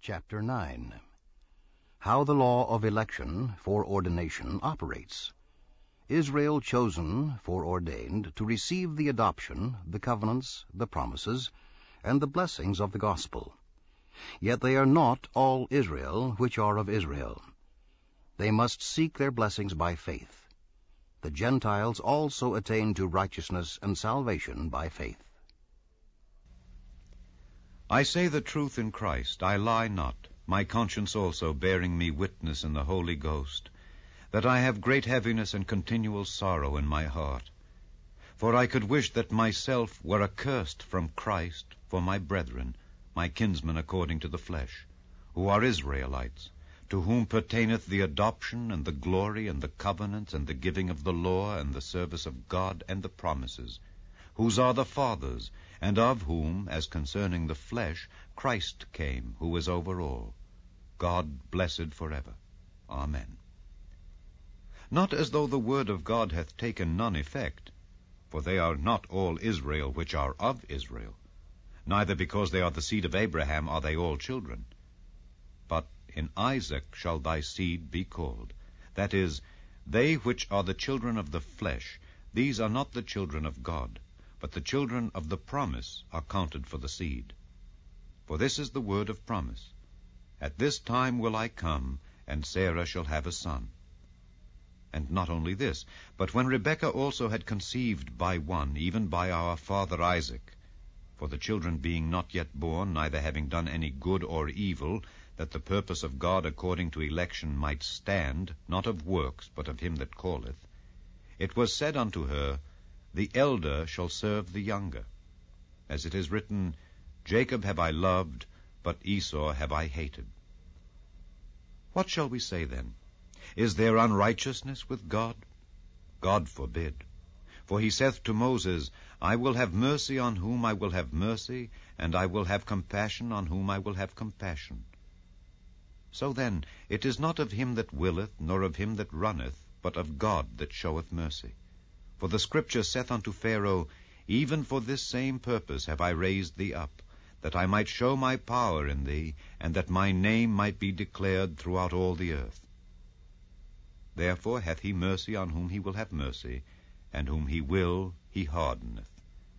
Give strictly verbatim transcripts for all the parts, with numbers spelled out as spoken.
Chapter nine. How the law of election, foreordination, operates. Israel chosen, foreordained, to receive the adoption, the covenants, the promises, and the blessings of the gospel. Yet they are not all Israel which are of Israel. They must seek their blessings by faith. The Gentiles also attain to righteousness and salvation by faith. I say the truth in Christ, I lie not, my conscience also bearing me witness in the Holy Ghost, that I have great heaviness and continual sorrow in my heart. For I could wish that myself were accursed from Christ for my brethren, my kinsmen according to the flesh, who are Israelites, to whom pertaineth the adoption and the glory and the covenants and the giving of the law and the service of God and the promises, whose are the fathers, and of whom, as concerning the flesh, Christ came, who is over all. God blessed forever. Amen. Not as though the word of God hath taken none effect, for they are not all Israel which are of Israel, neither because they are the seed of Abraham are they all children. But in Isaac shall thy seed be called. That is, they which are the children of the flesh, these are not the children of God, but the children of the promise are counted for the seed. For this is the word of promise. At this time will I come, and Sarah shall have a son. And not only this, but when Rebekah also had conceived by one, even by our father Isaac, for the children being not yet born, neither having done any good or evil, that the purpose of God according to election might stand, not of works, but of him that calleth, it was said unto her, The elder shall serve the younger. As it is written, Jacob have I loved, but Esau have I hated. What shall we say then? Is there unrighteousness with God? God forbid. For he saith to Moses, I will have mercy on whom I will have mercy, and I will have compassion on whom I will have compassion. So then, it is not of him that willeth, nor of him that runneth, but of God that showeth mercy. For the Scripture saith unto Pharaoh, Even for this same purpose have I raised thee up, that I might show my power in thee, and that my name might be declared throughout all the earth. Therefore hath he mercy on whom he will have mercy, and whom he will he hardeneth.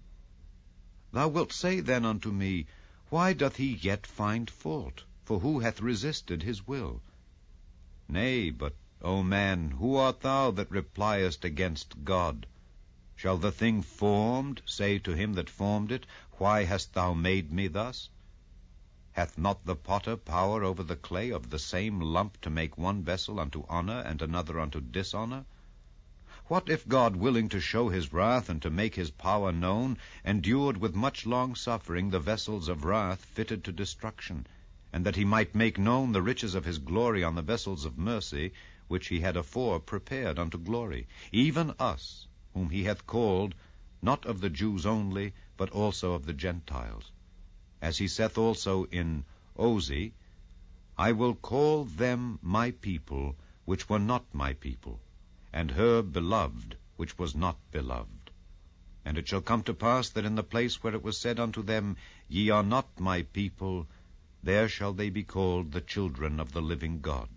Thou wilt say then unto me, Why doth he yet find fault? For who hath resisted his will? Nay, but, O man, who art thou that repliest against God? Shall the thing formed say to him that formed it, Why hast thou made me thus? Hath not the potter power over the clay of the same lump to make one vessel unto honor and another unto dishonor? What if God, willing to show his wrath and to make his power known, endured with much long suffering the vessels of wrath fitted to destruction, and that he might make known the riches of his glory on the vessels of mercy, which he had afore prepared unto glory, even us, whom he hath called, not of the Jews only, but also of the Gentiles? As he saith also in Osee, I will call them my people, which were not my people, and her beloved, which was not beloved. And it shall come to pass that in the place where it was said unto them, Ye are not my people, there shall they be called the children of the living God.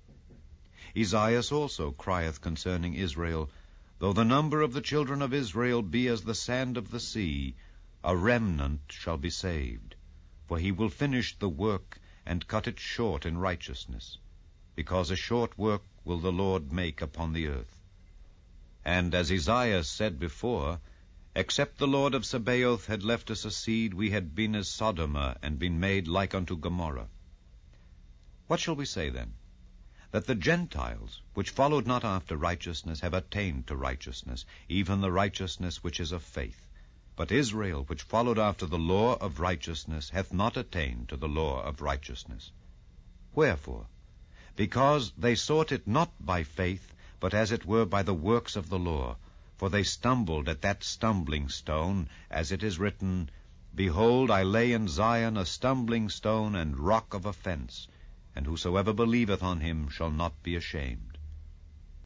Esaias also crieth concerning Israel, Though the number of the children of Israel be as the sand of the sea, a remnant shall be saved. For he will finish the work, and cut it short in righteousness, because a short work will the Lord make upon the earth. And as Esaias said before, Except the Lord of Sabaoth had left us a seed, we had been as Sodoma, and been made like unto Gomorrah. What shall we say then? That the Gentiles, which followed not after righteousness, have attained to righteousness, even the righteousness which is of faith. But Israel, which followed after the law of righteousness, hath not attained to the law of righteousness. Wherefore? Because they sought it not by faith, but as it were by the works of the law. For they stumbled at that stumbling stone, as it is written, Behold, I lay in Zion a stumbling stone and rock of offense, and whosoever believeth on him shall not be ashamed.